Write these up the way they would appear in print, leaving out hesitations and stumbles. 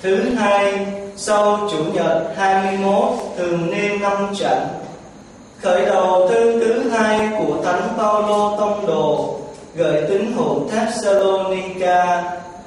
Thứ hai, sau Chủ nhật 21 thường niên năm Chánh. Khởi đầu thư thứ hai của Thánh Phaolô tông đồ gửi tín hữu Thessalonica.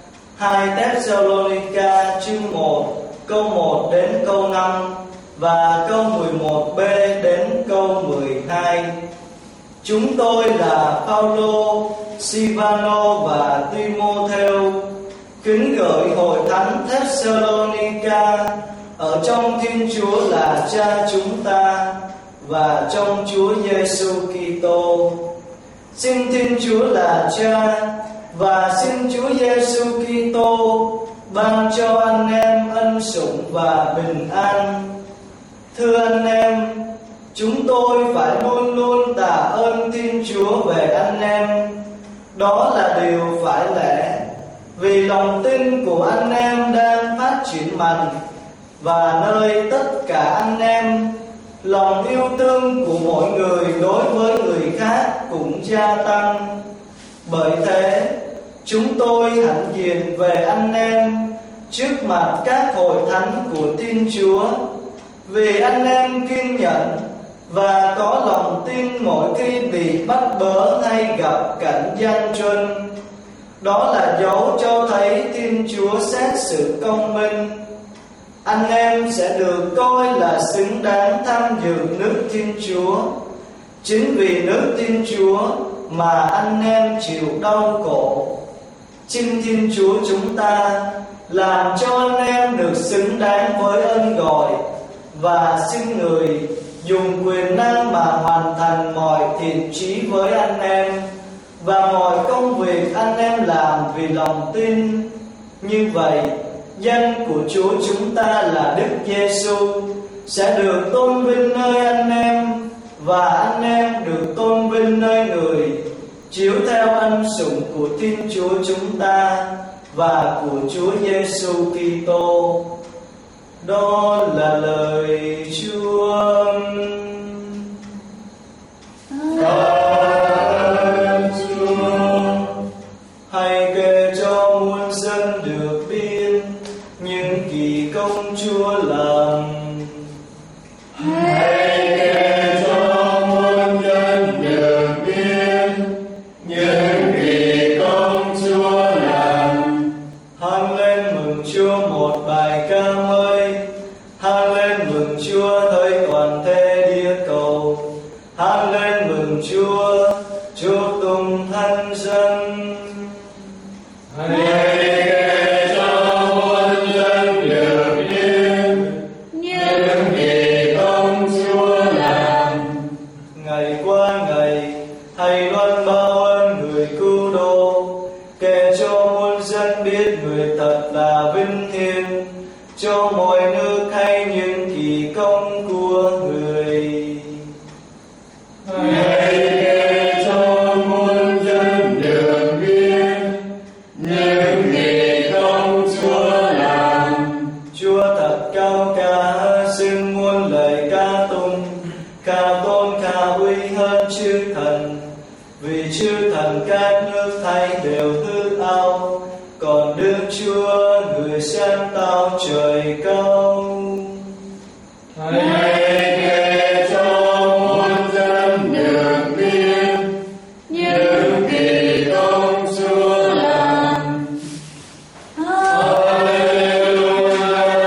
2 Thessalonica chương 1 câu 1 đến câu 5 và câu 11b đến câu 12. Chúng tôi là Phaolô, Silvano và Timotheo kính gửi hội thánh Thessalonica ở trong Thiên Chúa là Cha chúng ta và trong Chúa Giêsu Kitô. Xin Thiên Chúa là Cha và xin Chúa Giêsu Kitô ban cho anh em ân sủng và bình an. Thưa anh em, chúng tôi phải luôn luôn tạ ơn Thiên Chúa về anh em. Đó là điều phải lẽ, vì lòng tin của anh em đang phát triển mạnh, và nơi tất cả anh em, lòng yêu thương của mỗi người đối với người khác cũng gia tăng. Bởi thế, chúng tôi hãnh diện về anh em trước mặt các hội thánh của Thiên Chúa, vì anh em kiên nhẫn và có lòng tin mỗi khi bị bắt bớ hay gặp cảnh gian truân. Đó là dấu cho thấy Thiên Chúa xét xử công minh. Anh em sẽ được coi là xứng đáng tham dự nước Thiên Chúa. Chính vì nước Thiên Chúa mà anh em chịu đau khổ. Xin Thiên Chúa chúng ta làm cho anh em được xứng đáng với ơn gọi, và xin Người dùng quyền năng mà hoàn thành mọi thiện chí với anh em và mọi công việc anh em làm vì lòng tin. Như vậy, danh của Chúa chúng ta là Đức Giêsu sẽ được tôn vinh nơi anh em, và anh em được tôn vinh nơi Người, chiếu theo ân sủng của Thiên Chúa chúng ta và của Chúa Giêsu Kitô. Đó là lời Chúa. Hãy kể cho muôn dân được biết những kỳ công Chúa làm. Hãy kể cho muôn dân được biết những kỳ công Chúa làm. Hát lên mừng Chúa một bài ca mới, hát lên mừng Chúa tới toàn thế địa cầu, hát lên mừng Chúa, chúc tụng thánh danh. Hãy kể cho muôn dân được biết những kỳ công Chúa làm. Ngày qua ngày, hãy loan báo ơn người cứu độ, kể cho muôn dân biết Người thật là vinh hiển, cho mọi nước hay những kỳ công của Người. Hãy kể cho muôn dân được biết những kỳ công Chúa làm. Chúa thật cao cả, xưng muôn lời ca tụng, ca tôn ca uy hơn chư thần. Vì chư thần các nước thay đều hư ảo, còn Đức Chúa Người sáng tạo trời cao. Hãy kể cho muôn dân được biết những kỳ công Chúa làm. Hallelujah,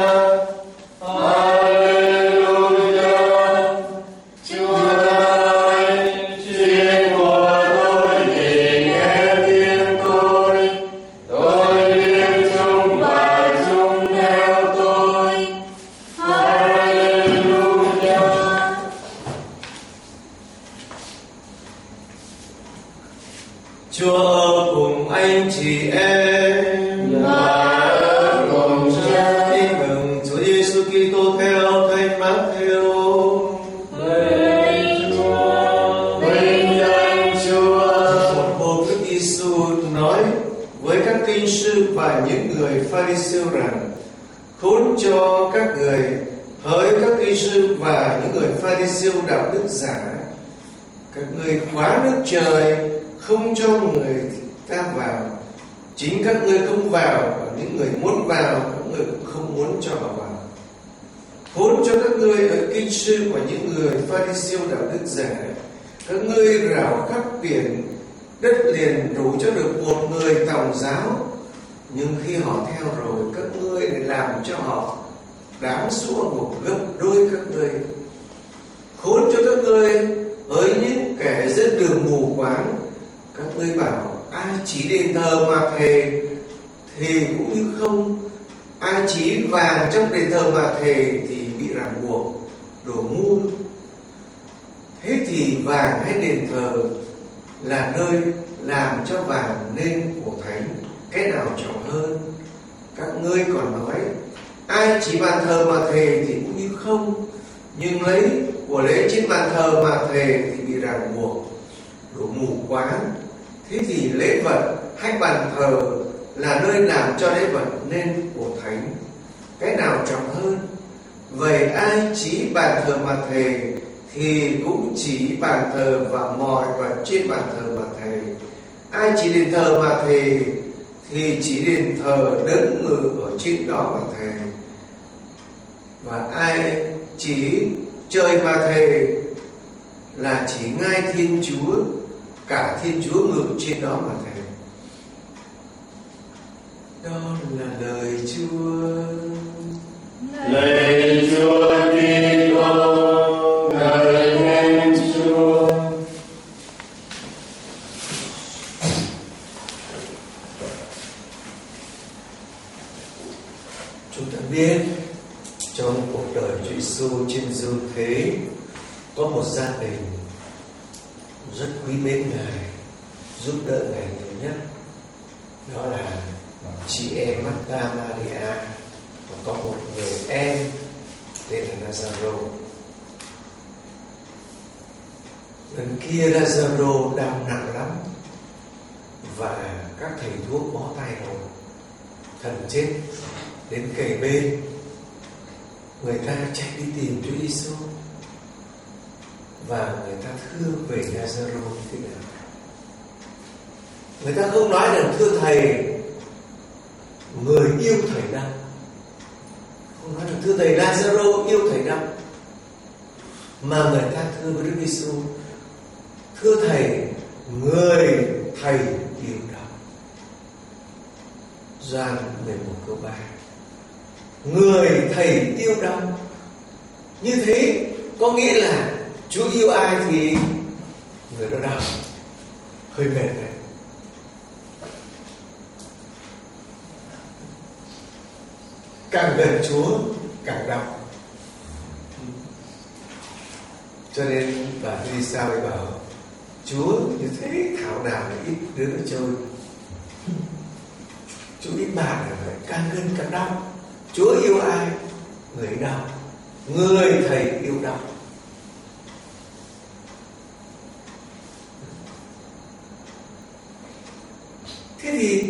Hallelujah. Chúa ơi, chiếc của tôi thì nghe tiếng tôi biết chúng và chúng theo tôi. Hallelujah. Chúa ở cùng anh chị em. Và ở cùng Cha. Tin mừng Chúa Giêsu Kitô theo Thánh Mác-thêu. Vinh Chúa, vinh danh Chúa. Một hôm Đức Giêsu nói với các kinh sư và những người Pha-ri-siêu rằng: khốn cho các người, hỡi các kinh sư và những người Pha-ri-siêu đạo đức giả, các người khóa nước trời, không cho người ta vào. Chính các ngươi không vào, và những người muốn vào các người cũng không cho họ vào. Khốn cho các ngươi ở kinh sư của những người Pha-ri-siêu đạo đức giả, các ngươi rảo khắp biển đất liền đủ cho được một người tòng giáo, nhưng khi họ theo rồi, các ngươi lại làm cho họ đáng xua ngục gấp đôi các ngươi. Khốn cho các ngươi với những kẻ dẫn đường mù quáng, các ngươi bảo ai chỉ đền thờ mà thề thì cũng như không, ai chỉ vàng trong đền thờ mà thề thì bị ràng buộc. Đồ ngu! Thế thì vàng hay đền thờ là nơi làm cho vàng nên của thánh, cái nào trọng hơn? Các ngươi còn nói ai chỉ bàn thờ mà thề thì cũng như không, nhưng lấy của lễ trên bàn thờ mà thề thì bị ràng buộc. Đồ mù quáng! Thế thì lễ vật hay bàn thờ là nơi làm cho lễ vật nên của thánh, cái nào trọng hơn? Vậy ai chỉ bàn thờ mà thề thì cũng chỉ bàn thờ và mọi vật trên bàn thờ mà thề. Ai chỉ đền thờ mà thề thì chỉ đền thờ đấng ngự ở trên đó mà thề. Và ai chỉ chơi mà thề là chỉ ngai Thiên Chúa, cả Thiên Chúa ngự trên đó mà thề. Đó là lời Chúa. Lạy Chúa Kitô, ngợi khen Chúa. Chúng ta biết trong cuộc đời Chúa Giêsu trên dương thế có một gia đình rất quý mến Ngài, giúp đỡ Ngài nhiều nhất. Đó là chị em Martha Maria, và có một người em tên là Lazaro. Lần kia Lazaro đau nặng lắm và các thầy thuốc bó tay rồi, thần chết đến kề bên. Người ta chạy đi tìm Chúa Giêsu và người ta thưa về Lazaro như thế nào. Người ta không nói rằng thưa thầy, người yêu thầy đâu. Không nói rằng thưa thầy, Lazaro yêu thầy đâu. Mà người ta thưa với Đức Giêsu, thưa thầy, người thầy yêu đâu. Gioan 11 câu 3. Người thầy yêu đâu. Như thế có nghĩa là Chúa yêu ai thì người đó đau. Hơi mệt đấy. Càng gần Chúa càng đau. Cho nên bà Teresa mới bảo Chúa như thế thảo nào là ít đứa nó chơi. Chúa ít bạn là phải càng gần càng đau. Chúa yêu ai người đau, người thầy yêu đau. Thế thì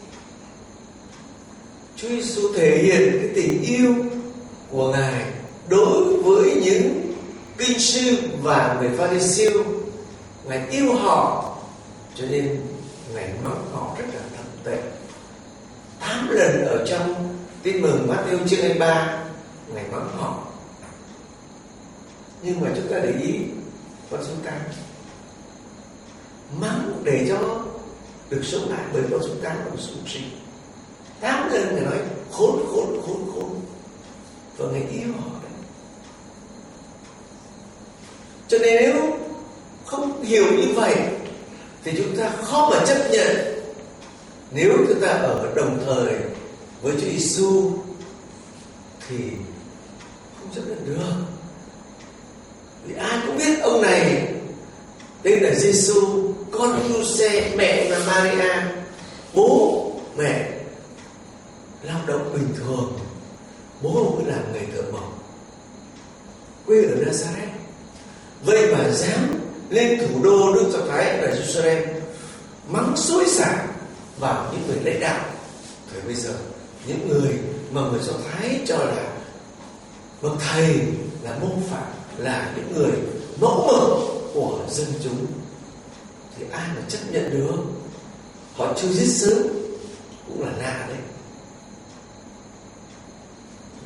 Chúa Giêsu thể hiện cái tình yêu của Ngài đối với những kinh sư và người Pha-ri-siêu. Ngài yêu họ, cho nên Ngài mắng họ rất là thậm tệ. 8 lần ở trong Tin mừng Matthew chương 23 Ngài mắng họ. Nhưng mà chúng ta để ý con số 8, mắng để cho được sống lại, bởi con số 8 là một số sinh. 8 lần Ngài nói khốn khốn khốn khốn, và Ngài yêu họ đấy. Cho nên nếu không hiểu như vậy thì chúng ta khó mà chấp nhận. Nếu chúng ta ở đồng thời với Chúa Giêsu thì không chấp nhận được. Vì ai cũng biết ông này đây là Giêsu, con Giuse, mẹ là Maria, bố mẹ lao động bình thường, bố mới làm nghề thợ mộc, quê ở Nazareth. Vậy mà dám lên thủ đô nước Do Thái là Jerusalem mắng xối xả vào những người lãnh đạo thời bây giờ, những người mà người Do Thái cho là bậc thầy, là môn phạm, là những người mẫu mực của dân chúng, thì ai mà chấp nhận được? Họ chưa giết sớm cũng là lạ đấy.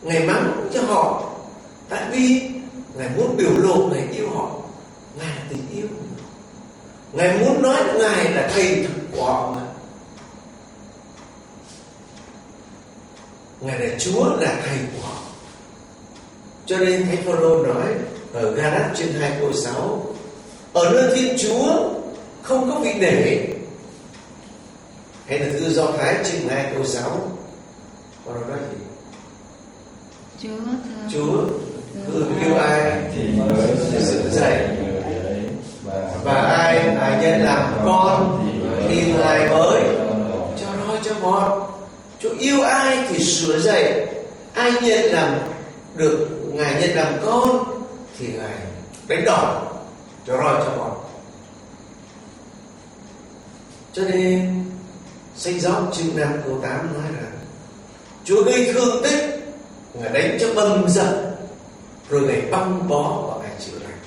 Ngài mắng cho họ tại vì Ngài muốn biểu lộ Ngài yêu họ. Ngài là tình yêu. Ngài muốn nói Ngài là thầy thực của họ mà. Ngài là Chúa, là thầy của họ. Cho nên Thánh Phaolô nói ở Ga-lát chương 2 câu 6, ở nơi Thiên Chúa không có vị nể. Hay là Thư Do Thái chương 2 câu 6, Phaolô nói gì? Chúa thương yêu ai thì dựng dạy, và ai nhân làm con thì Ngài mới cho roi cho ngọt. Chúa yêu ai thì sửa dạy, ai nhận làm được Ngài nhận làm con thì Ngài đánh đòn cho roi cho ngọt. Cho nên Sách Gió chương 5 câu 8 nói rằng Chúa gây thương tích, Ngài đánh cho bầm dập, rồi Ngài băng bó và Ngài chữa lành.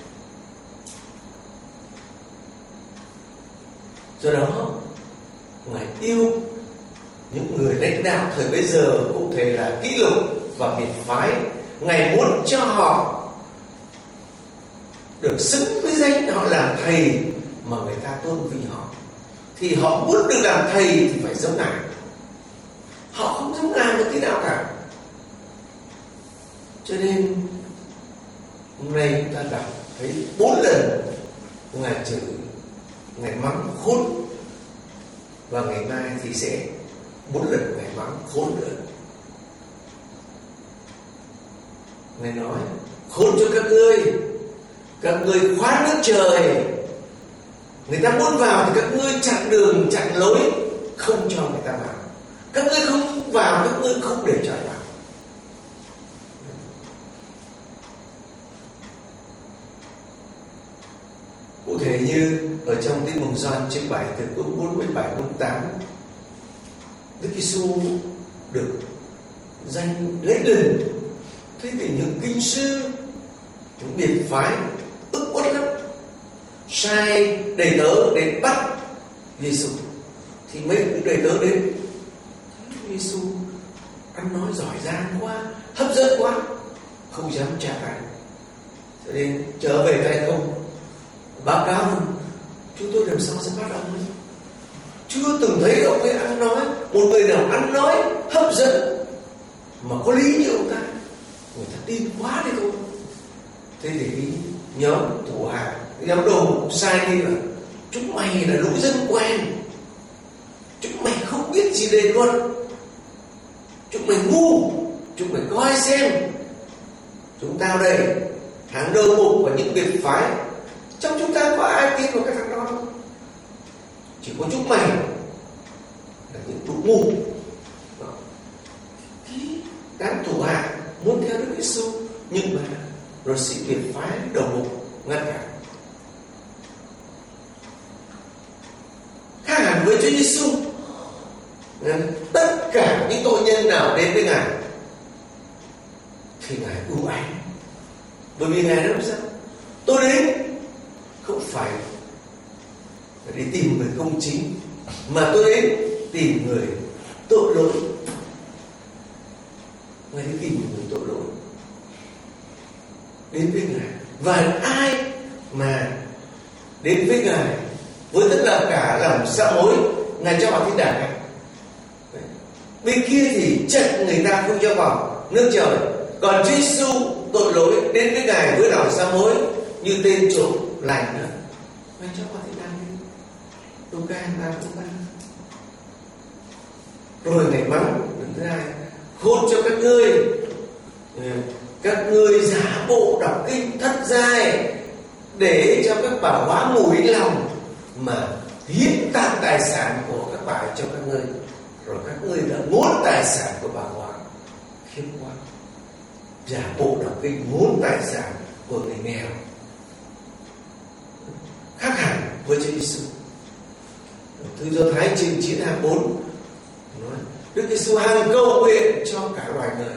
Do đó Ngài yêu những người lãnh đạo thời bấy giờ, cụ thể là kỹ lục và biệt phái. Ngài muốn cho họ được xứng với danh họ làm thầy mà người ta tôn vinh họ. Thì họ muốn được làm thầy thì phải giống Ngài. Họ không giống Ngài một tí nào cả. Cho nên hôm nay chúng ta đọc thấy 4 lần Ngài chửi, Ngài mắng khốn, và ngày mai thì sẽ 4 lần Ngài mắng khốn nữa. Ngài nói khốn cho các ngươi khóa nước trời. Người ta muốn vào thì các ngươi chặn đường chặn lối, không cho người ta vào. Các ngươi không vào, các ngươi không để cho vào. Cụ thể như ở trong Tin mừng Gioan chương 7 từ câu 47 câu 8, Đức Giêsu được danh lấy đình. Thế thì những kinh sư, những biệt phái ức uất lắm, sai đầy tớ đến bắt Giêsu. Thì mấy đầy tớ đến, Giêsu ăn nói giỏi giang quá, hấp dẫn quá, không dám trả lại. Cho nên trở về tay không, báo cáo rằng chúng tôi làm sao sẽ bắt ông ấy. Chưa từng thấy ông ấy ăn nói, một người nào ăn nói hấp dẫn mà có lý như ông ta, người ta tin quá đi thôi. Thế thì cái nhóm thủ hạ, nhóm đồ sai đi là chúng mày là lũ dân quen, chúng mày không biết gì về luật, chúng mày ngu, chúng mày coi xem chúng tao đây hàng đầu mục và những biệt phái, trong chúng ta có ai tin vào cái thằng đó không? Chỉ có chúng mày là những tụi ngu. Đám thủ hạ muốn theo Đức Giêsu, nhưng mà rồi sĩ biệt phái đầu mục ngăn cản. Khác hẳn với Chúa Giêsu, tất cả những tội nhân nào đến với Ngài thì Ngài ưu ái. Bởi vì Ngài nói sao? Tôi đến không phải để tìm người công chính, mà tôi đến tìm người tội lỗi. Ngài đến tìm người tội lỗi đến với Ngài. Và ai mà đến với Ngài với tất cả lòng sám hối, Ngài cho vào thiên đàng. Bên kia thì chặn người ta không cho vào nước trời. Còn Chúa Giêsu tội lỗi đến với Ngài với lòng sám hối như tên trộm lành nữa, Ngài cho vào thiên đàng. Luca 23:3. Rồi Ngài mắng lần thứ hai: khôn cho các ngươi giả bộ đọc kinh thất giai để cho các bà hóa mùi lòng mà hiến tặng tài sản của các bà cho các ngươi, rồi các ngươi đã muốn tài sản của bà hóa. Khiếp quá! Giả bộ đọc kinh muốn tài sản của người nghèo. Khác hẳn với Chúa Giêsu. Thư Do Thái chương 9:24 nói Đức Giêsu hàng cầu nguyện cho cả loài người.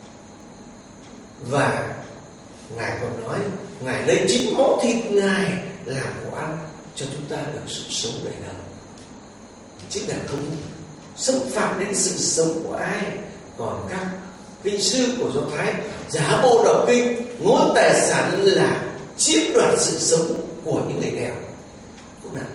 Và Ngài còn nói Ngài lấy chính máu thịt Ngài làm của ăn cho chúng ta được sự sống đời đời. Chính là không xâm phạm đến sự sống của ai. Còn các kinh sư của Do Thái giả bộ đọc kinh, ngôn tài sản là chiếm đoạt sự sống của những người nghèo. Khốn nạn.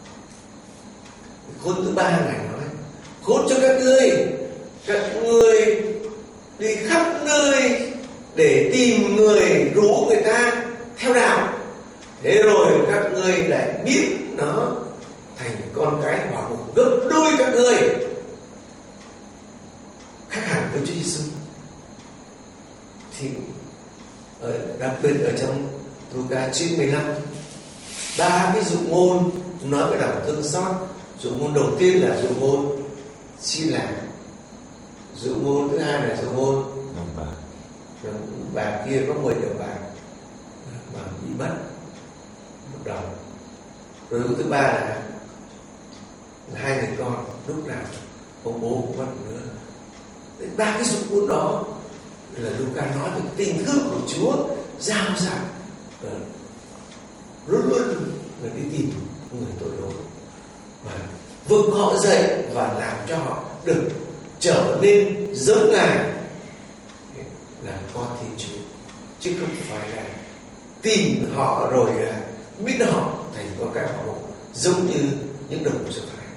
Khốn thứ ba Ngài nói: khốn cho các ngươi đi khắp nơi để tìm người rủ người ta theo đạo, thế rồi các ngươi lại biết nó thành con cái hỏa ngục gấp đôi các ngươi. Khác hẳn với Chúa Giêsu. Thì đặc biệt ở trong Luca chương 15, 3 cái dụ ngôn nói về lòng thương xót. Dụ ngôn đầu tiên là dụ ngôn xin làm, dụ ngôn thứ hai là dụ ngôn bà kia có 10 đồng bạc mà bị mất một đồng. Rồi thứ ba là 2 người con lúc nào ông bố cũng mất nữa. Ba cái dụ ngôn đó là Luca nói về tình thương của Chúa giao giảng luôn luôn là đi tìm người tội lỗi và vực họ dậy và làm cho họ được trở nên giống Ngài, là con Thiên Chúa, chứ không phải là tìm họ rồi là biết họ thành con cái họ giống như những đồng của Do Thái.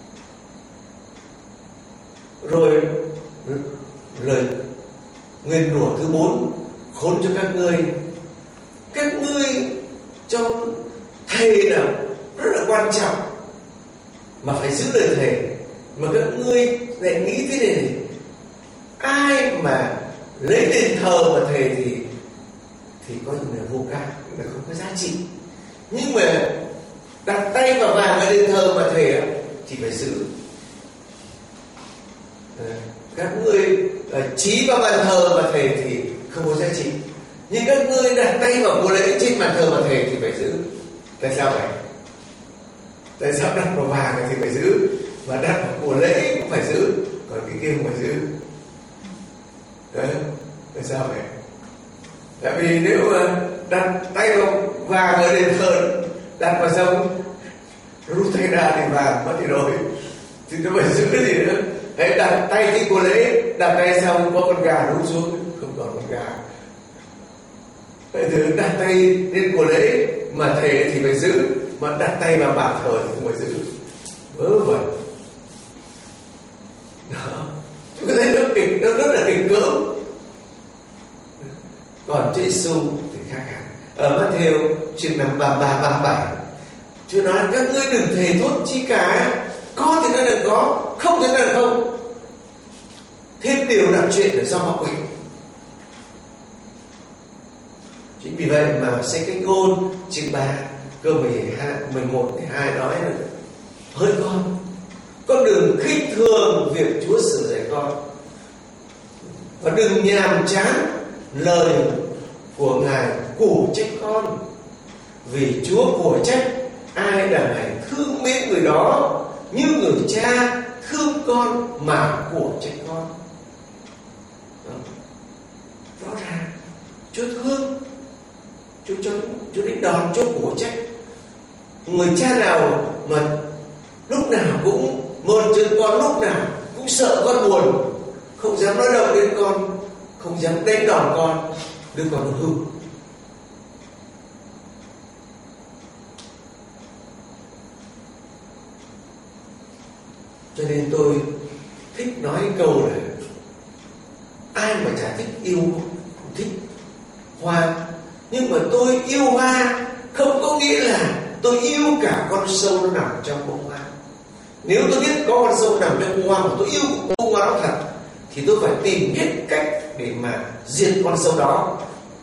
Rồi lời nguyền rủa thứ 4: khốn cho các ngươi trong thề là rất là quan trọng mà phải giữ lời thề, mà các ngươi lại nghĩ thế này: ai mà lấy đền thờ mà thề thì có như là vô can, là không có giá trị. Nhưng mà đặt tay vào vàng ở đền thờ mà thề thì phải giữ. Các ngươi chí vào bàn thờ mà thề thì không có giá trị, nhưng các ngươi đặt tay vào của lễ trên bàn thờ mà thề thì phải giữ. Tại sao vậy? Tại sao đặt vào vàng thì phải giữ, mà đặt vào của lễ cũng phải giữ, còn cái kia không phải giữ? Đấy, tại sao vậy? Tại vì nếu mà đặt tay vào vàng ở đền thờ, đặt vào xong rút tay ra thì vàng mất thì rồi, thì nó phải giữ cái gì nữa? Đấy, đặt tay khi của lễ, đặt tay xong có con gà rút xuống, không còn con gà. Vậy thì đặt tay lên của lễ mà thề thì phải giữ, mà đặt tay vào bàn thờ thì không phải giữ. Vớ vẩn. Đó, chúng ta thấy nó rất là kịch cỡm. Còn Chúa Giêsu thì khác hẳn. Ở Matthew chương 5 33-37, Chúa nói các ngươi đừng thề thốt chi cả, có thì nó là có, không thì nó là không. Thêm điều đặt chuyện để do ma quỷ. Chính vì vậy mà sách Kinh Ngôn chương 3 câu 11-12 nói là: hỡi con đừng khinh thường việc Chúa sửa dạy con, và đừng nhàm chán lời của Ngài củ trách con, vì Chúa của trách ai đằng này thương mến người đó, như người cha thương con mà của trách con. Rõ ràng Chúa thương, Chúa định đòn, Chúa của trách. Người cha nào mà lúc nào cũng mơn trớn con, lúc nào cũng sợ con buồn, không dám nói động đến con, không dám đánh đòn con, đứa con nó hư. Cho nên tôi thích nói câu là ai mà chả thích yêu, không thích hoa. Nhưng mà tôi yêu hoa không có nghĩa là tôi yêu cả con sâu nó nằm trong bông hoa. Nếu tôi biết có con sâu nằm trong bông hoa mà tôi yêu bông hoa đó thật, thì tôi phải tìm hết cách để mà diệt con sâu đó.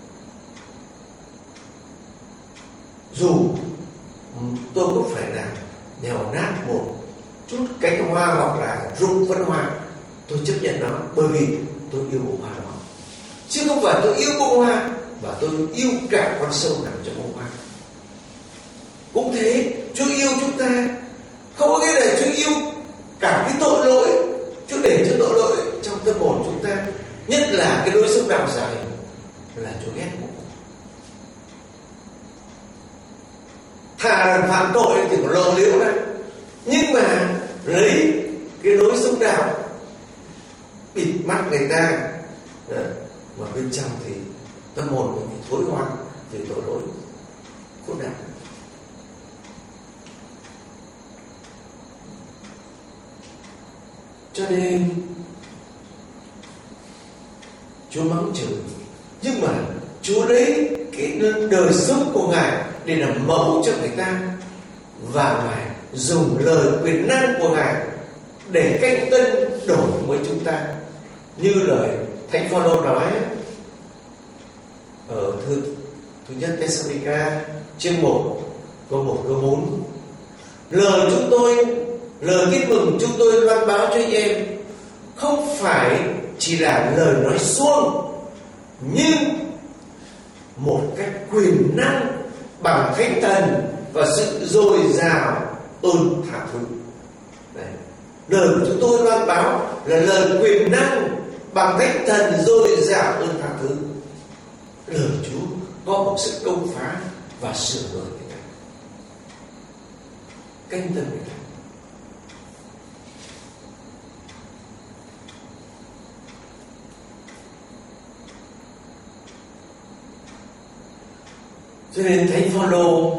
Dù tôi cũng phải làm nhào nát một chút cánh hoa hoặc là rụng phân hoa, tôi chấp nhận nó, bởi vì tôi yêu bông hoa đó. Chứ không phải tôi yêu bông hoa và tôi yêu cả con sâu nằm trong bông hoa. Cũng thế, Chúa yêu chúng ta không có nghĩa là Chúa yêu cả cái tội lỗi, Chúa để cho tội lỗi trong tâm hồn chúng ta, nhất là cái lối sống đạo dài là Chúa ghét mộ. Thà phạm tội thì còn lờ liễu ra, nhưng mà lấy cái lối sống đạo bịt mắt người ta, mà bên trong thì tâm hồn mình bị thối hoang vì tội lỗi khốn nạn. Cho nên Chúa mắng chửi, nhưng mà Chúa lấy cái đời sống của Ngài để làm mẫu cho người ta, và Ngài dùng lời quyền năng của Ngài để canh tân đổi với chúng ta. Như lời Thánh Phaolô nói ở thư nhất Thessalonica chương 1 câu 1 câu 4: lời tin mừng chúng tôi loan báo cho anh em không phải chỉ là lời nói suông, nhưng một cách quyền năng bằng Thánh Thần và sự dồi dào ơn tha thứ. Lời của chúng tôi loan báo là lời quyền năng bằng Thánh Thần dồi dào ơn tha thứ. Lời Chúa có một sự công phá và sửa đổi người ta, canh tân người ta. Cho nên Thánh Phaolô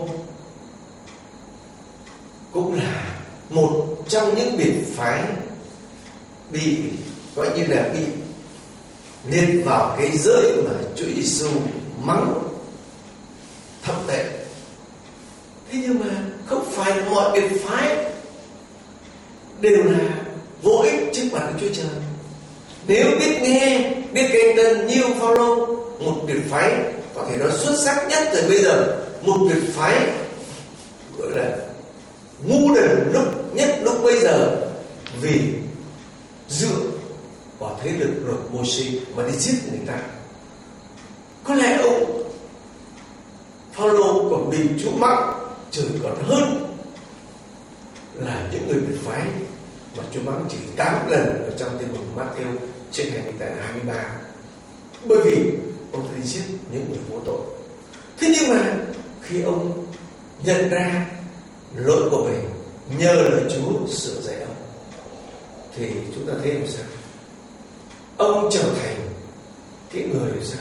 cũng là một trong những biệt phái bị gọi như là bị liệt vào cái giới mà Chúa Giêsu mắng thậm tệ. Thế nhưng mà không phải mọi biệt phái đều là vô ích trước mặt Chúa Trời. Nếu biết nghe, biết canh tân như Phaolô, một biệt phái có thể nói xuất sắc nhất từ bây giờ, một biệt phái gọi là ngu đần lúc bây giờ, vì dựa vào thế lực luật Mô-sê mà đi giết người ta. Có lẽ ông Phaolô còn bị Chúa mắng chửi còn hơn là những người biệt phái mà Chúa mắng chỉ 8 lần ở trong Tin mừng Mát-thêu chương 23, bởi vì ông ta đi giết những người vô tội. Thế nhưng mà khi ông nhận ra lỗi của mình, nhờ lời Chúa sửa dạy ông, thì chúng ta thấy làm sao? Ông trở thành cái người sao?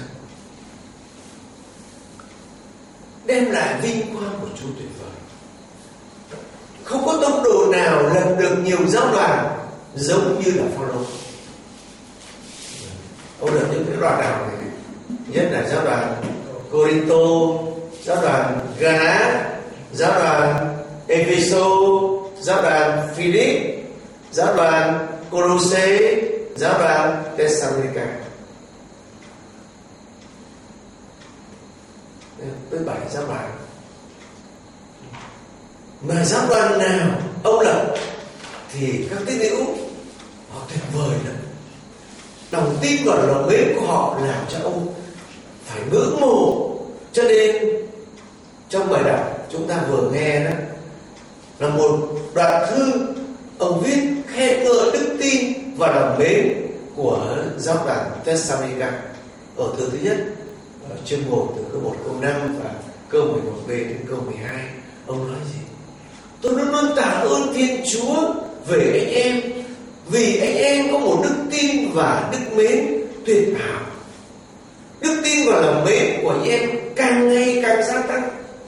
Đem lại vinh quang của Chúa tuyệt vời. Không có tông đồ nào làm được nhiều giáo đoàn giống như là Phaolô. Ông được những cái đoàn nào này, nhất là giáo đoàn Cô-rinh-tô, giáo đoàn Ga-ná, giáo đoàn Ê-phê-sô, giáo đoàn Phi-líp, giáo đoàn Cô-lô-sê, giáo đoàn Thessalonica. Tới 7 giáo đoàn. Mà giáo đoàn nào ông lập thì các tín hữu họ tuyệt vời lắm. Lòng tin và lòng mến của họ làm cho ông phải ngưỡng mộ. Cho nên trong bài đọc chúng ta vừa nghe đó là một đoạn thư ông viết khen ngợi đức tin và lòng mến của giáo đoàn Thessalonica. Ở thư thứ nhất, ở chương 1 từ câu 1 câu 5 và câu 11b đến câu 12, ông nói gì? Tôi luôn luôn tạ ơn Thiên Chúa về anh em, vì anh em có một đức tin và đức mến tuyệt hảo. Đức tin và lòng mến của anh em càng ngày càng gia tăng.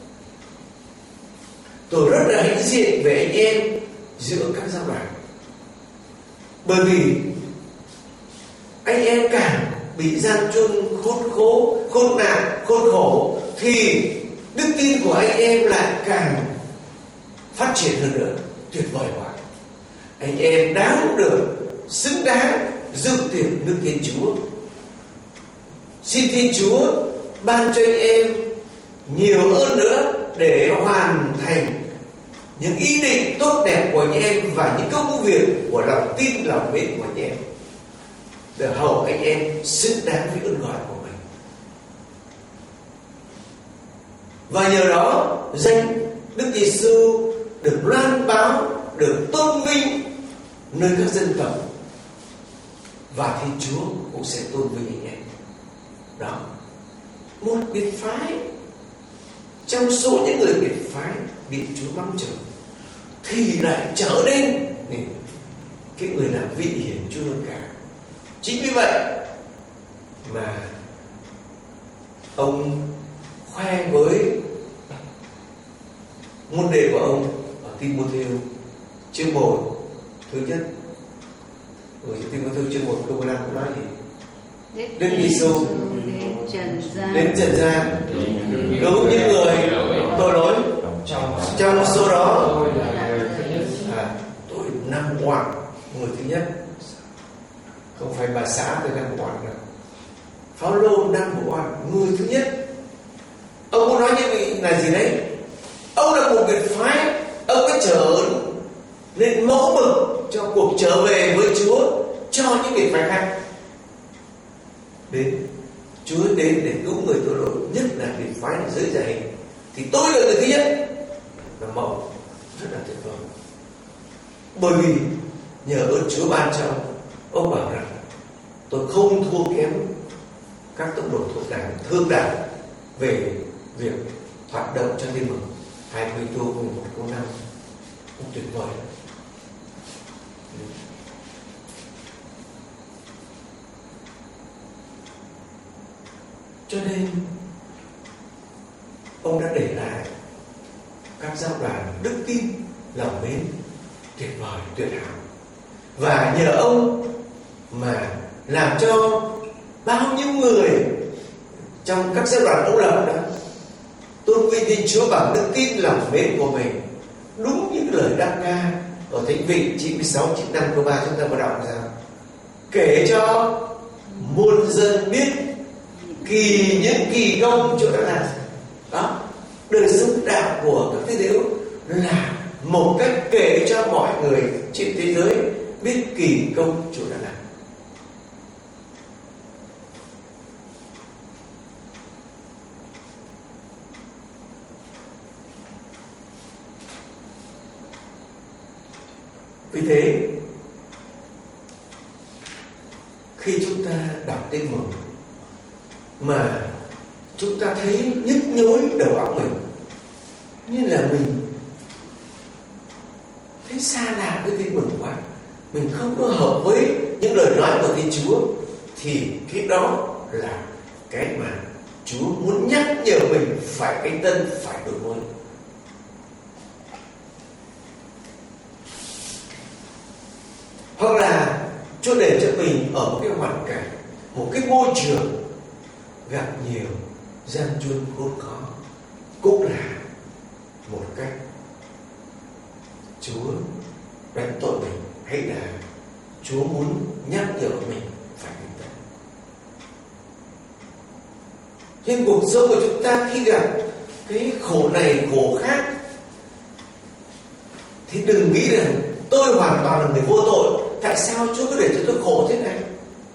Tôi rất là hãnh diện về anh em giữa các giáo đoàn, bởi vì anh em càng bị gian truân, khốn nạn, khốn khổ, thì đức tin của anh em lại càng phát triển hơn nữa, tuyệt vời quá. Anh em đáng được, xứng đáng dự tiệc nước Thiên Chúa. Xin Thiên Chúa ban cho anh em nhiều hơn nữa để hoàn thành những ý định tốt đẹp của anh em và những công việc của lòng tin, lòng mến của anh em, để hầu anh em xứng đáng với ơn gọi của mình. Và nhờ đó danh Đức Giêsu được loan báo, được tôn vinh nơi các dân tộc, và Thiên Chúa cũng sẽ tôn vinh anh em. Đó, một biệt phái trong số những người biệt phái bị Chúa mắng chửi thì lại trở nên cái người làm vị hiển Chúa hơn cả. Chính vì vậy mà ông khoe với môn đệ của ông ở Timothée chương 1 thứ nhất. Ở Timothée chương 1 câu 15 cũng nói gì? Đức Giêsu đến trần gian cứu những người tội lỗi, trong số đó tôi number one, người thứ nhất. Không phải bà xã tôi number one đâu, Phao-lô number one, người thứ nhất. Ông muốn nói như vậy là gì đấy? Ông là một biệt phái, ông đã trở nên mẫu mực cho cuộc trở về với Chúa cho những biệt phái khác. Đến Chúa đến để cứu người tội lỗi, nhất là biệt phái dưới dày, thì tôi là người thứ nhất, là mẫu rất là tuyệt vời. Bởi vì nhờ ơn Chúa ban cho, ông bảo rằng tôi không thua kém các tông đồ thuộc đảng thương đảng về việc hoạt động cho tin mừng. 2 Cô-rinh-tô 11 câu 5 cũng tuyệt vời. Cho nên ông đã để lại các giáo đoàn đức tin, lòng mến tuyệt vời, tuyệt hảo. Và nhờ ông mà làm cho bao nhiêu người trong các giáo đoàn ông lập đó tôn vinh Thiên Chúa bằng đức tin, lòng mến của mình. Đúng như lời đăng ca ở Thánh Vị 96, 95 câu 3 chúng ta có đọc rằng: kể cho muôn dân biết những kỳ công Chúa đã làm. Đó, đời sống đạo của các tín hữu là một cách kể cho mọi người trên thế giới biết kỳ công Chúa đã làm. Vì thế, khi chúng ta đọc Tin Mừng mà chúng ta thấy nhức nhối đầu óc mình, như là mình thấy xa lạ với Tin Mừng quá, mình không có hợp với những lời nói của Thiên Chúa, thì cái đó là cái mà Chúa muốn nhắc nhở mình phải canh tân, phải đổi mới. Hoặc là Chúa để cho mình ở một cái hoàn cảnh, một cái môi trường gặp nhiều gian truân khốn khó, cũng là một cách Chúa đánh tội mình, hay là Chúa muốn nhắc nhở mình phải bình tĩnh. Nhưng cuộc sống của chúng ta khi gặp cái khổ này khổ khác thì đừng nghĩ rằng tôi hoàn toàn là người vô tội, tại sao Chúa cứ để cho tôi khổ thế này?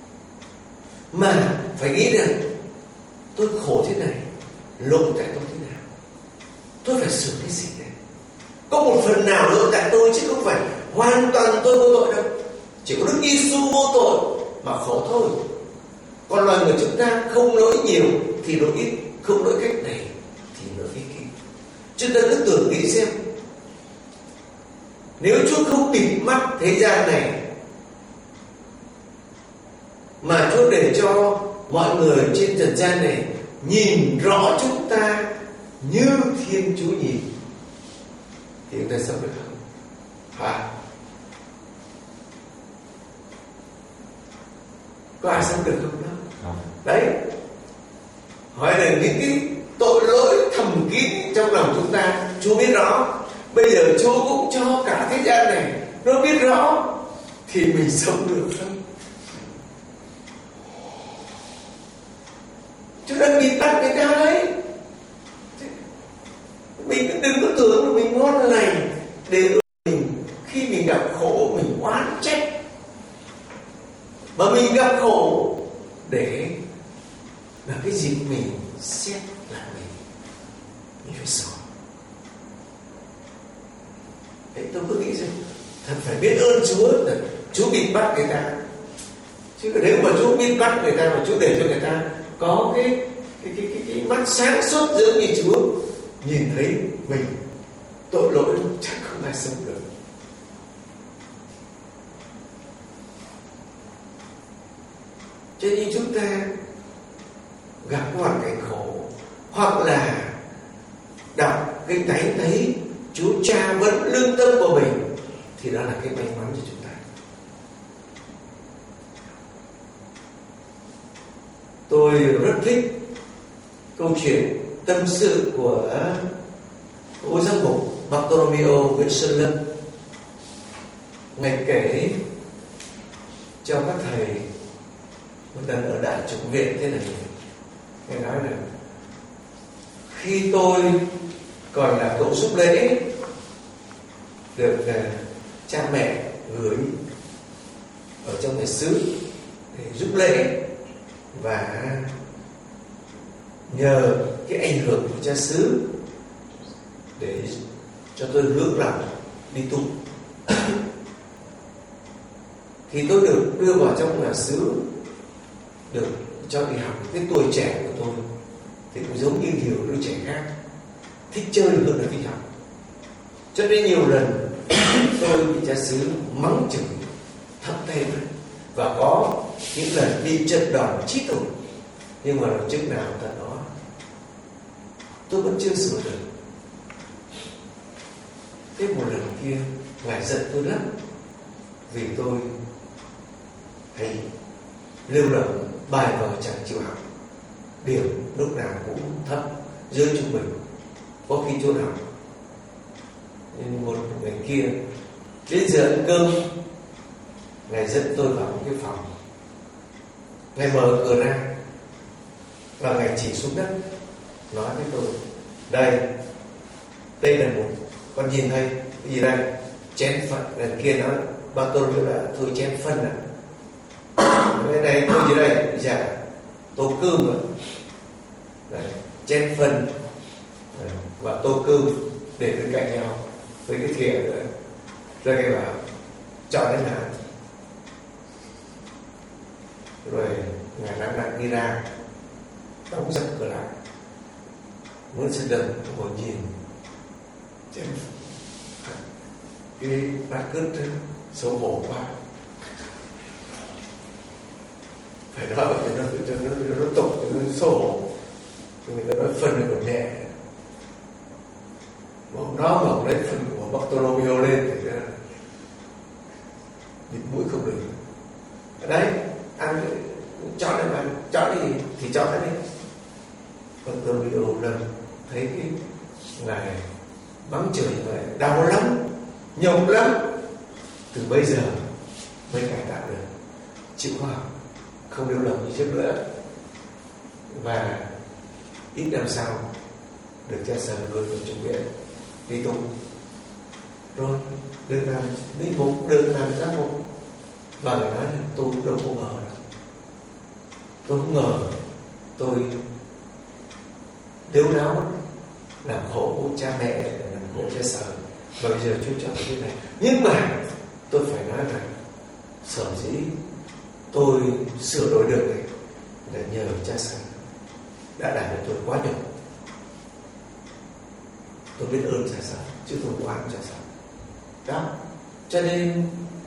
Mà phải nghĩ rằng tôi khổ thế này, lỗi tại tôi thế nào? Tôi phải sửa cái gì đấy? Có một phần nào lỗi tại tôi, chứ không phải hoàn toàn tôi vô tội đâu. Chỉ có Đức Giêsu vô tội mà khổ thôi. Còn loài người chúng ta không lỗi nhiều thì lỗi ít, không lỗi cách này thì lỗi cách kia. Chúng ta cứ tưởng nghĩ xem, nếu Chúa không bịt mắt thế gian này mà Chúa để cho mọi người trên trần gian này nhìn rõ chúng ta như Thiên Chúa nhìn, thì chúng ta sống được không? Hả? Có ai sống được không đó? Đấy, hỏi là những cái tội lỗi thầm kín trong lòng chúng ta Chúa biết rõ. Bây giờ Chúa cũng cho cả thế gian này nó biết rõ, thì mình sống được không? Chúa đang bịt mắt người ta đấy. Mình đừng có tưởng là mình ngon lành để mình khi mình gặp khổ mình oán trách, mà mình gặp khổ để là cái gì mình xét là mình phải sửa. Thế tôi cứ nghĩ rằng thật phải biết ơn Chúa là Chúa bịt mắt người ta. Chứ nếu mà Chúa bịt mắt người ta mà Chúa để cho người ta có cái mắt sáng suốt giống như Chúa, nhìn thấy mình tội lỗi chắc không ai sống được. Cho nên chúng ta gặp hoàn cảnh khổ, hoặc là đọc cái thánh thấy Chúa Cha vẫn lương tâm của mình, thì đó là cái may mắn cho chúng ta. Tôi rất thích câu chuyện tâm sự của Ôi Giám mục Bartolomeo Nguyễn Xuân Lâm. Ngài kể cho các thầy một lần ở Đại Chủng Viện thế này. Ngài nói là khi tôi còn là cậu giúp lễ, được cha mẹ gửi ở trong nhà xứ để giúp lễ, và nhờ cái ảnh hưởng của cha xứ để cho tôi hướng lòng đi tu. Thì tôi được đưa vào trong nhà xứ, được cho đi học. Cái tuổi trẻ của tôi thì cũng giống như nhiều đứa trẻ khác, thích chơi hơn là thích học. Cho nên nhiều lần tôi bị cha xứ mắng chửi thậm tệ, và có những lần bị trận đòn chí tử. Nhưng mà làm chức nào ta nói tôi vẫn chưa sửa được. Thế một lần kia Ngài giận tôi lắm, vì tôi hay lưu lộng bài vở chẳng chịu học, điểm lúc nào cũng thấp dưới trung bình, có khi chôn học. Nhưng một ngày kia đến giờ ăn cơm, Ngài dẫn tôi vào một cái phòng. Ngài mở cửa ra và Ngài chỉ xuống đất, nói với tôi: đây là một, con nhìn thấy cái gì đây? Chén phân. Lần kia nói Bartolomeo đã thôi chén phân à? Cái này tôi gì đây? Dạ, tô cơm rồi. Đấy, chén phân và tô cơm để bên cạnh nhau với cái thìa nữa. Rồi Ngài bảo chọn đến nào. Rồi Ngài đang đi ra, đóng sập cửa lại. Muốn sẽ đâm ngồi nhìn trên cái bát cướp đó, xấu hổ quá. Phải nói cho nó tục, cho nó xấu hổ. Người ta nói phân này còn nhẹ. Nó mà lấy phân của Bartolomeo lên thì bịt mũi không được. Đấy, ăn chọn đấy mà, chọn cái gì thì chọn cái đi. Bartolomeo lần thấy cái Ngài mắng chửi vậy, đau lắm, nhục lắm. Từ bây giờ mới cải tạo được, chịu khoa học, không lưu lầm như trước nữa, và ít năm sau được cha sở gửi vào Trung Viện đi tu. Rồi được làm đi mục, được làm giám mục. Và Ngài nói là tôi đâu có ngờ đâu. Tôi không ngờ tôi đếu đáo làm khổ cha mẹ, làm khổ cha sở, và bây giờ Chúa cho cái này. Nhưng mà tôi phải nói là sở dĩ tôi sửa đổi được này là nhờ cha sở đã làm cho tôi quá nhục. Tôi biết ơn cha sở, chứ tôi không oán cha sở. Đó, cho nên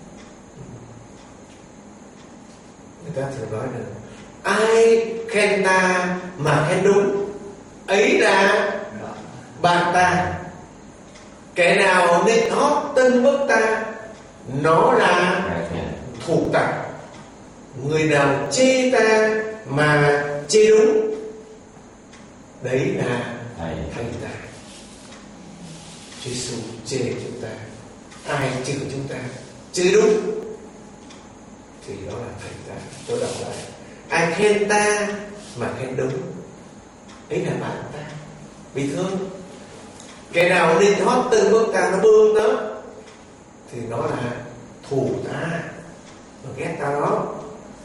người ta thường nói là ai khen ta mà khen đúng, ấy là bạn ta. Kẻ nào nên hót tân bốc ta, nó là thủ tặc. Người nào chê ta mà chê đúng, đấy là thầy ta. Chúa Giêsu chê chúng ta, ai chê chúng ta chê đúng, thì đó là thầy ta. Tôi đọc lại: ai khen ta mà khen đúng, ấy là bạn ta, bị thương. Kẻ nào nên hót từng bước ta, nó bương đó, thì nó là thù ta, nó ghét ta đó.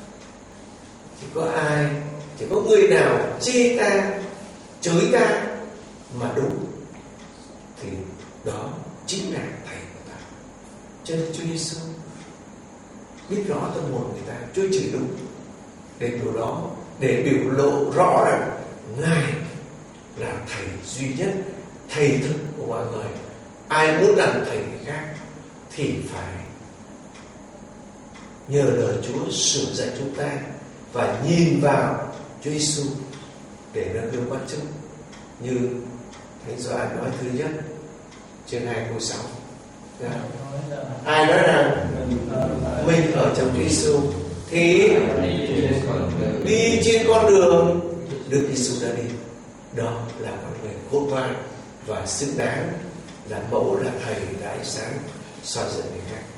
Chỉ có người nào chê ta, chửi ta mà đúng, thì đó chính là thầy của ta. Cho nên Chúa Giêsu biết rõ tâm hồn người ta, Chúa chỉ đúng để điều đó, để biểu lộ rõ rằng Ngài là thầy duy nhất, thầy thực của mọi người. Ai muốn làm thầy người khác thì phải nhờ lời Chúa sửa dạy chúng ta và nhìn vào Chúa Giêsu để nó gương bắt chước như Thánh Gioan nói thứ nhất chương 2 câu 6. Ai nói rằng mình ở trong Chúa Giêsu thì đi trên con đường Đức Giêsu đã đi. Đó là con người khôn ngoan và xứng đáng là mẫu, là thầy, là ánh sáng soi dẫn người khác.